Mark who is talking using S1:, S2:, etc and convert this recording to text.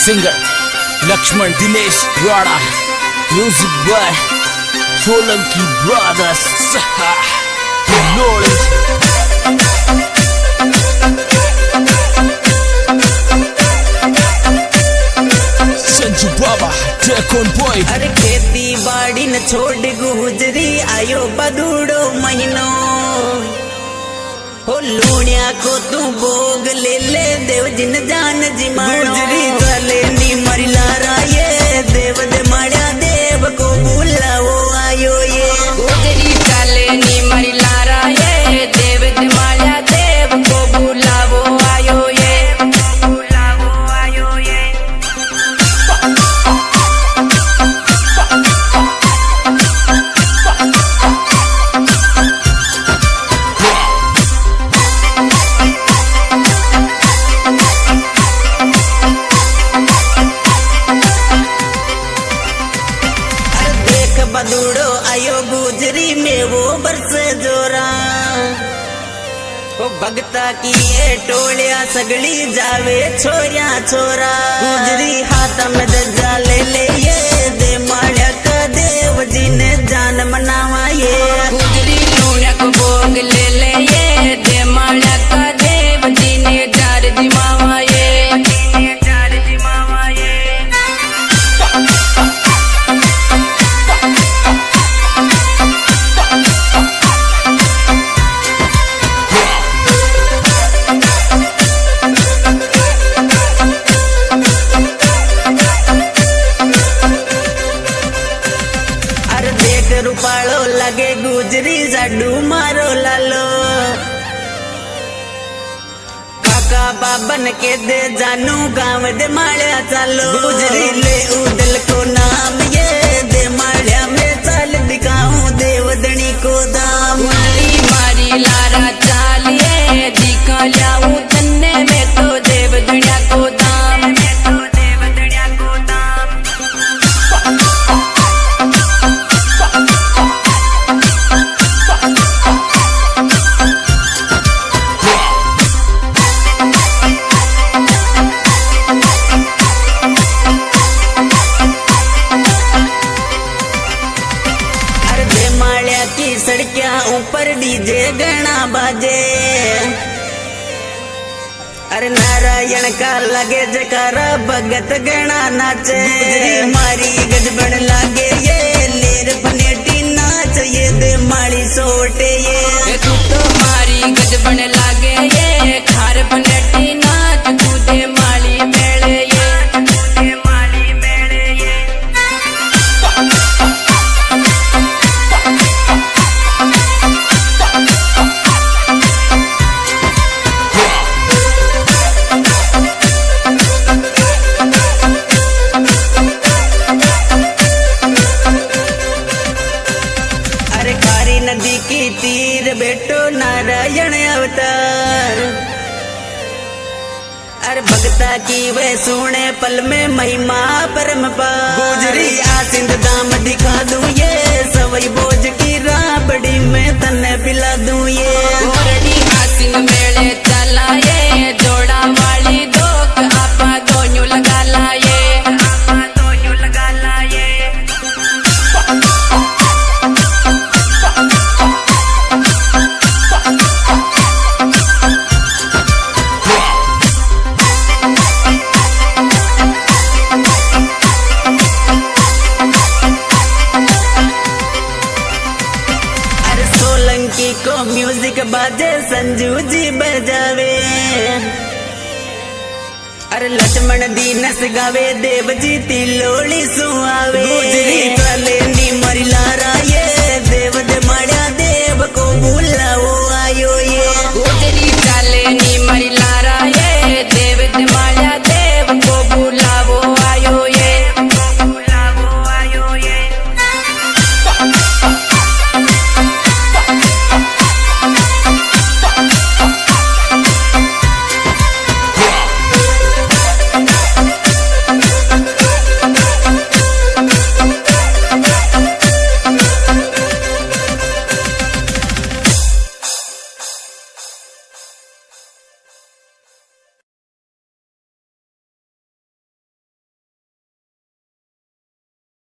S1: Singer Laxman Dinesh Rana, music by Solanki brothers. Sanju Baba टेकोन boy.
S2: अरे खेती बाड़ी न छोड़ गुजरी आयो बदूड़ो महीनो हो लूणिया को तू भोग ले ले देव जिन जान जिमानो गुजरी चले नी मरी लारा ये देव दे माड़ा देव को बुलाओ आयो ये
S3: गुजरी चले नी मरी लारा ये देव दे माड़ा देव को बुलाओ आयो ये बुलाओ आयो ये।
S2: बदूड़ो आयो गुजरी में वो बरस जोरा ओ भगता की ये टोलिया सगड़ी जावे छोरिया छोरा गुजरी हाथ में दज्जा ले ले ये दे माड़ा का देव जी ने जान मनावा ये
S3: गुजरी लूणिया को भोग ले ले ये दे माड़ा का देव जी ने जार दिमावा ये जार दिमावा ये।
S2: रूपालो लगे गुजरी जाडू मारो लालो काका बाबन के दे जानू गाँव दे माड़िया चालो गुजरी ले उदल को नाम ये दे माड़िया में चाल दिखाऊं देवदनी को दाम
S3: मारी लारा चालिए दिखा लियाऊं तन्ने में तो देवदनिया को दाम तो देवदनिया को दाम।
S2: की सड़किया ऊपर डीजे गणा बाजे अरे नारायण का लगे जकारा भगत गणा नाचे मारी गजबन लागे ये लेर फनेटी नाच ये दे माड़ी सोटे ये
S3: तू तो मारी गजबन लागे ये खार फनेटी नाच तू दे माली मेले ये तू दे माली मेले ये।
S2: नदी की तीर बेटो नारायण अवतार अरे भगता की वे सुने पल में महिमा परम पार गुजरी आसिंद दाम दिखा दूं ये सवई बोझ की राबड़ी में तन्ने पिला दूं ये
S3: आसिंद मेले चला ये जोड़ा वाली दोक आपा दोनों लगा लाए आपा दोनों लगा लाए।
S2: सोलंकी को म्यूजिक बाजे संजू जी बजावे अरे लक्ष्मण दीनस गावे देव जी तिलोड़ी सुहावे गुजरी चले